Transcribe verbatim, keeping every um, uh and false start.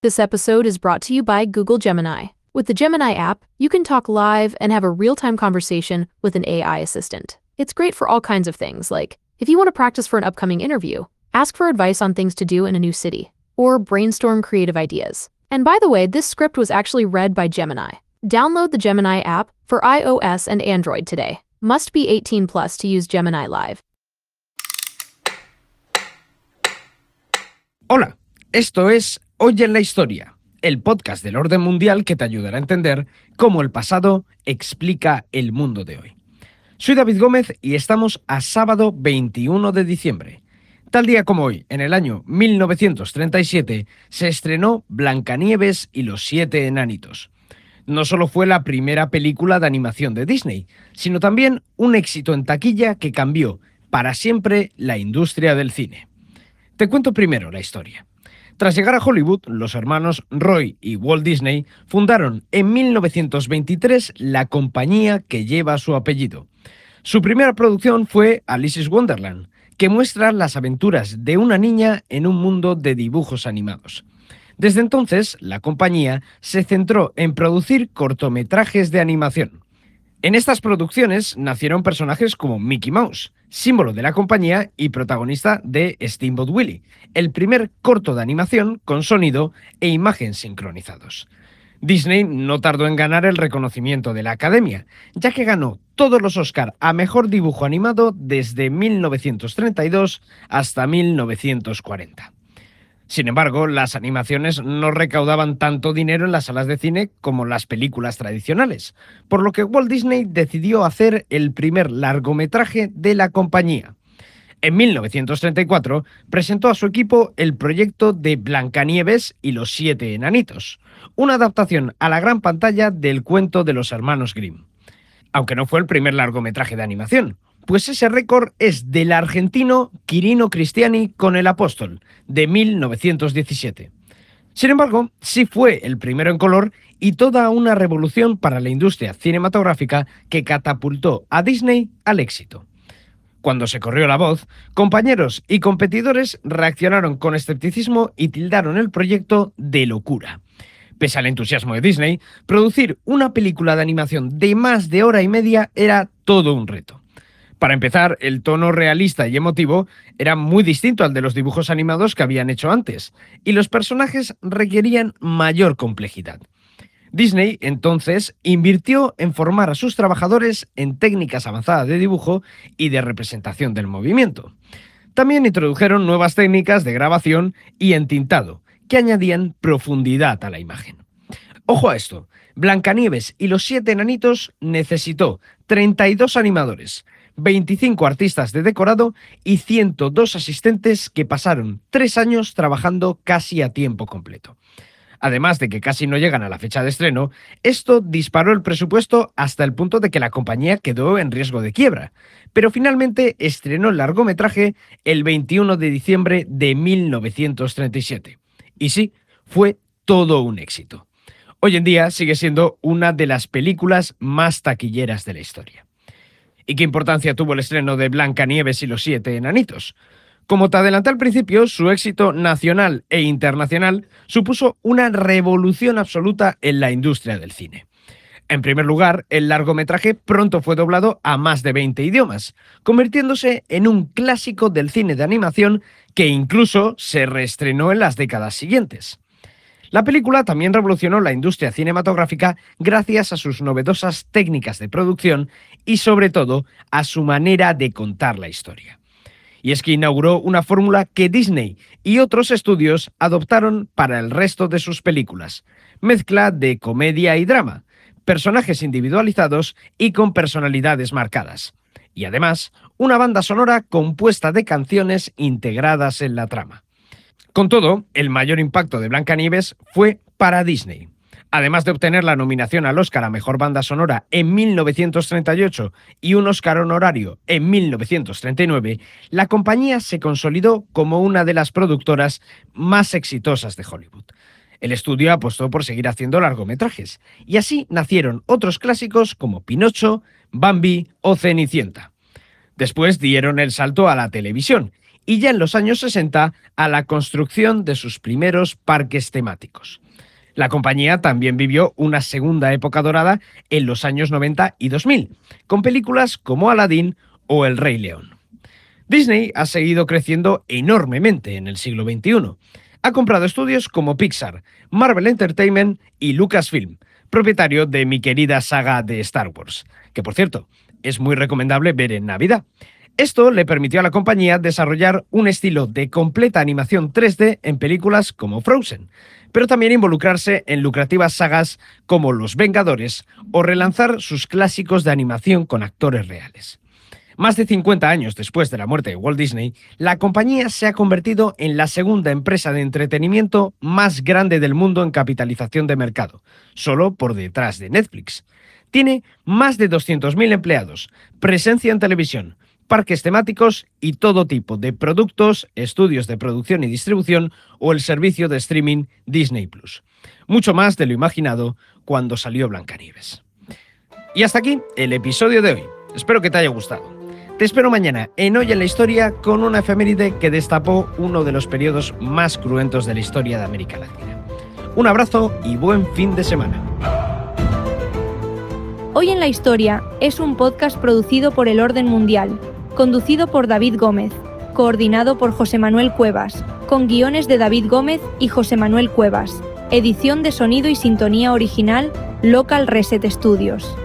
This episode is brought to you by Google Gemini. With the Gemini app, you can talk live and have a real-time conversation with an A I assistant. It's great for all kinds of things, like if you want to practice for an upcoming interview, ask for advice on things to do in a new city, or brainstorm creative ideas. And by the way, this script was actually read by Gemini. Download the Gemini app for iOS and Android today. Must be eighteen plus to use Gemini Live. Hola, esto es Hoy en la Historia, el podcast del orden mundial que te ayudará a entender cómo el pasado explica el mundo de hoy. Soy David Gómez y estamos a sábado veintiuno de diciembre. Tal día como hoy, en el año mil novecientos treinta y siete, se estrenó Blancanieves y los siete enanitos. No solo fue la primera película de animación de Disney, sino también un éxito en taquilla que cambió para siempre la industria del cine. Te cuento primero la historia. Tras llegar a Hollywood, los hermanos Roy y Walt Disney fundaron en mil novecientos veintitrés la compañía que lleva su apellido. Su primera producción fue Alice's Wonderland, que muestra las aventuras de una niña en un mundo de dibujos animados. Desde entonces, la compañía se centró en producir cortometrajes de animación. En estas producciones nacieron personajes como Mickey Mouse, símbolo de la compañía y protagonista de Steamboat Willie, el primer corto de animación con sonido e imagen sincronizados. Disney no tardó en ganar el reconocimiento de la Academia, ya que ganó todos los Oscar a Mejor Dibujo Animado desde mil novecientos treinta y dos hasta mil novecientos cuarenta. Sin embargo, las animaciones no recaudaban tanto dinero en las salas de cine como las películas tradicionales, por lo que Walt Disney decidió hacer el primer largometraje de la compañía. En mil novecientos treinta y cuatro presentó a su equipo el proyecto de Blancanieves y los siete enanitos, una adaptación a la gran pantalla del cuento de los hermanos Grimm. Aunque no fue el primer largometraje de animación, pues ese récord es del argentino Quirino Cristiani con El Apóstol, de mil novecientos diecisiete. Sin embargo, sí fue el primero en color y toda una revolución para la industria cinematográfica que catapultó a Disney al éxito. Cuando se corrió la voz, compañeros y competidores reaccionaron con escepticismo y tildaron el proyecto de locura. Pese al entusiasmo de Disney, producir una película de animación de más de hora y media era todo un reto. Para empezar, el tono realista y emotivo era muy distinto al de los dibujos animados que habían hecho antes, y los personajes requerían mayor complejidad. Disney, entonces, invirtió en formar a sus trabajadores en técnicas avanzadas de dibujo y de representación del movimiento. También introdujeron nuevas técnicas de grabación y entintado, que añadían profundidad a la imagen. Ojo a esto, Blancanieves y los siete enanitos necesitó treinta y dos animadores, veinticinco artistas de decorado y ciento dos asistentes que pasaron tres años trabajando casi a tiempo completo. Además de que casi no llegan a la fecha de estreno, esto disparó el presupuesto hasta el punto de que la compañía quedó en riesgo de quiebra, pero finalmente estrenó el largometraje el veintiuno de diciembre de mil novecientos treinta y siete. Y sí, fue todo un éxito. Hoy en día sigue siendo una de las películas más taquilleras de la historia. ¿Y qué importancia tuvo el estreno de Blancanieves y los siete enanitos? Como te adelanté al principio, su éxito nacional e internacional supuso una revolución absoluta en la industria del cine. En primer lugar, el largometraje pronto fue doblado a más de veinte idiomas, convirtiéndose en un clásico del cine de animación que incluso se reestrenó en las décadas siguientes. La película también revolucionó la industria cinematográfica gracias a sus novedosas técnicas de producción y, sobre todo, a su manera de contar la historia. Y es que inauguró una fórmula que Disney y otros estudios adoptaron para el resto de sus películas: mezcla de comedia y drama, personajes individualizados y con personalidades marcadas. Y además, una banda sonora compuesta de canciones integradas en la trama. Con todo, el mayor impacto de Blancanieves fue para Disney. Además de obtener la nominación al Oscar a Mejor Banda Sonora en mil novecientos treinta y ocho y un Oscar honorario en mil novecientos treinta y nueve, la compañía se consolidó como una de las productoras más exitosas de Hollywood. El estudio apostó por seguir haciendo largometrajes, y así nacieron otros clásicos como Pinocho, Bambi o Cenicienta. Después dieron el salto a la televisión y ya en los años sesenta a la construcción de sus primeros parques temáticos. La compañía también vivió una segunda época dorada en los años noventa y dos mil, con películas como Aladdin o El Rey León. Disney ha seguido creciendo enormemente en el siglo veintiuno. Ha comprado estudios como Pixar, Marvel Entertainment y Lucasfilm, propietario de mi querida saga de Star Wars, que por cierto, es muy recomendable ver en Navidad. Esto le permitió a la compañía desarrollar un estilo de completa animación tres D en películas como Frozen, pero también involucrarse en lucrativas sagas como Los Vengadores o relanzar sus clásicos de animación con actores reales. Más de cincuenta años después de la muerte de Walt Disney, la compañía se ha convertido en la segunda empresa de entretenimiento más grande del mundo en capitalización de mercado, solo por detrás de Netflix. Tiene más de doscientos mil empleados, presencia en televisión, parques temáticos y todo tipo de productos, estudios de producción y distribución o el servicio de streaming Disney plus. Mucho más de lo imaginado cuando salió Blancanieves. Y hasta aquí el episodio de hoy. Espero que te haya gustado. Te espero mañana en Hoy en la Historia con una efeméride que destapó uno de los periodos más cruentos de la historia de América Latina. Un abrazo y buen fin de semana. Hoy en la Historia es un podcast producido por El Orden Mundial, conducido por David Gómez, coordinado por José Manuel Cuevas, con guiones de David Gómez y José Manuel Cuevas, edición de sonido y sintonía original Local Reset Studios.